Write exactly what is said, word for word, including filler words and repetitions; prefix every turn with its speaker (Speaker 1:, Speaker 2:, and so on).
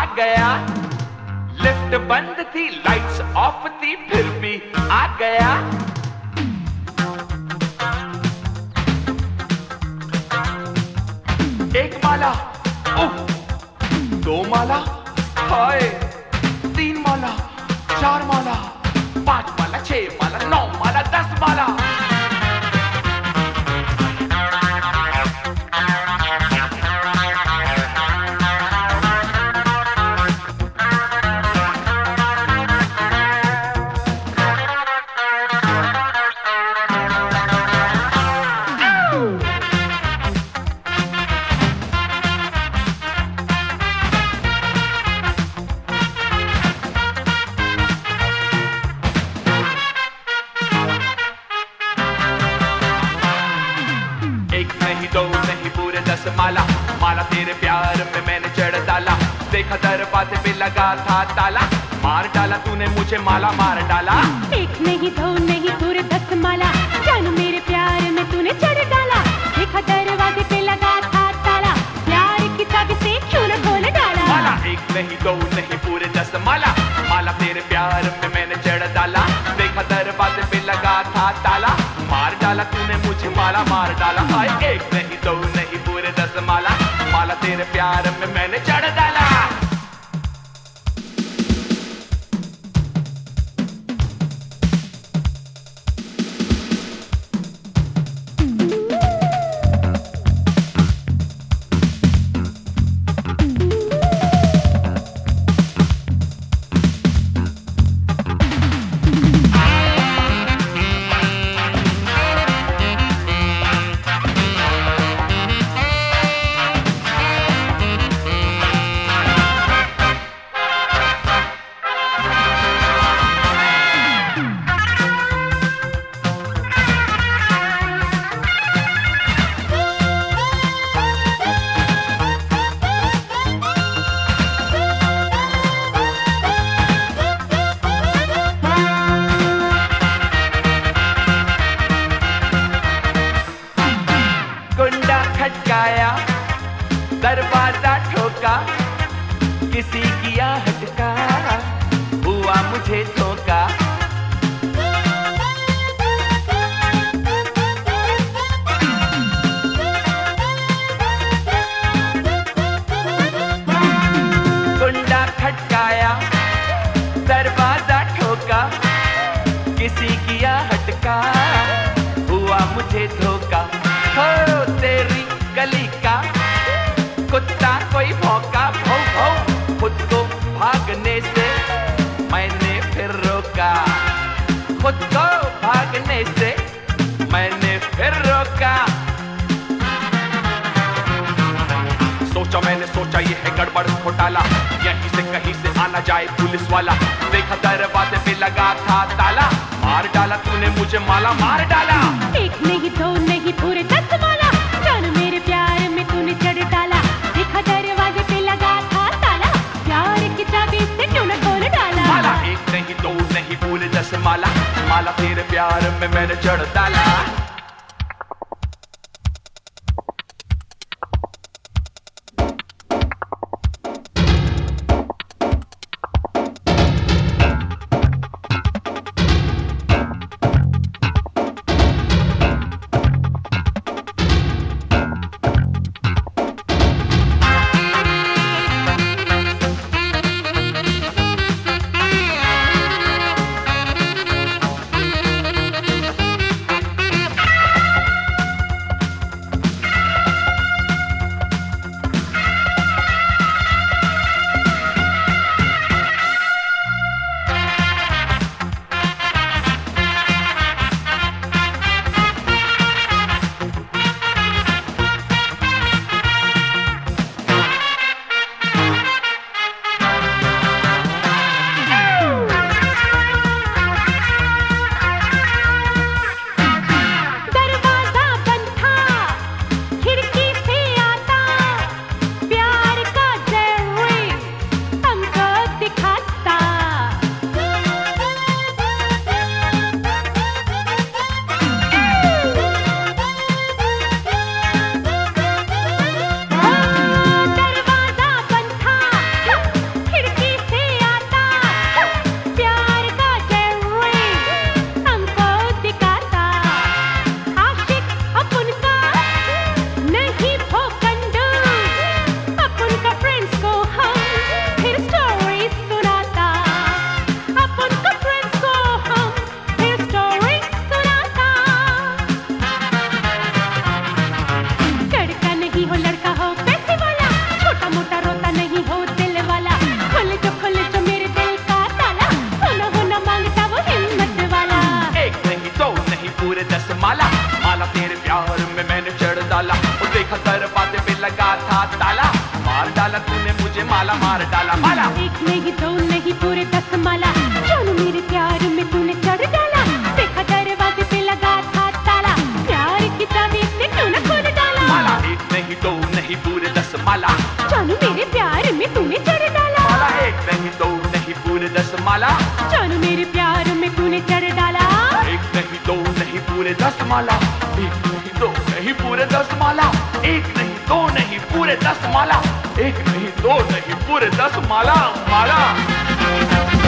Speaker 1: गया। लिफ्ट बंद थी, लाइट्स ऑफ थी, फिर भी आ गया। एक माला, उफ, दो माला, हाय, तीन माला, चार माला, पांच माला, छह माला, नौ माला, दस माला। माला माला तेरे प्यार में मैंने चढ़ डाला। देखा दरवाजे पे लगा था ताला, मार डाला तूने मुझे, माला मार डाला।
Speaker 2: एक नहीं दो नहीं पूरे दस माला, जानू मेरे प्यार में तूने चढ़ डाला। देखा दरवाजे पे लगा था ताला, प्यार की चाबी से क्यों न खोल डाला।
Speaker 1: माला एक नहीं दो नहीं पूरे दस माला, माला तेरे प्यार में मैंने चढ़ डाला। देखा दरवाजे पे लगा था ताला, मार डाला तूने मुझे, माला मार डाला। हाय एक नहीं दो नहीं पूरे दस माला, माला तेरे प्यार में मैंने चढ़ डाला। खटकाया, दरवाजा ठोका, किसी किया हटका, हुआ मुझे धोखा। कुंडा खटकाया, दरवाजा ठोका, किसी किया हटका, हुआ मुझे धोखा। हो तेरी गली का कुत्ता कोई भौंका, भौ भौ, खुद को भागने से मैंने फिर रोका। खुद को भागने से मैंने फिर रोका। सोचा मैंने सोचा ये है गड़बड़ घोटाला, यहीं से कहीं से आना जाए पुलिस वाला। देखा दरवाजे पे लगा था ताला, मार डाला तूने मुझे, माला मार डाला।
Speaker 2: एक नहीं दो नहीं पूरे दस माला, जान मेरे प्यार में तूने चढ़ डाला। देखा दरवाजे पे लगा था ताला, प्यार की चाबी से क्यों न खोल डाला।
Speaker 1: माला एक नहीं दो नहीं पूरे दस माला, माला तेरे प्यार में मैंने चढ़ डाला। मुझे माला मार डाला। माला
Speaker 2: एक नहीं दो नहीं पूरे दस माला, जानू मेरे प्यार में तूने चढ़ डाला। देखा दरवाजे पे लगा था ताला, प्यार की चाबी से क्यों न खोल डाला।
Speaker 1: माला एक नहीं दो नहीं पूरे दस माला,
Speaker 2: जानू मेरे प्यार में तूने चढ़ डाला।
Speaker 1: माला एक नहीं दो नहीं पूरे दस माला,
Speaker 2: जानू मेरे प्यार में तूने चढ़ डाला।
Speaker 1: एक नहीं दो नहीं पूरे दस माला, एक नहीं दो नहीं पूरे दस माला, एक नहीं दो नहीं पूरे दस माला, एक नहीं दो नहीं पूरे दस माला। माला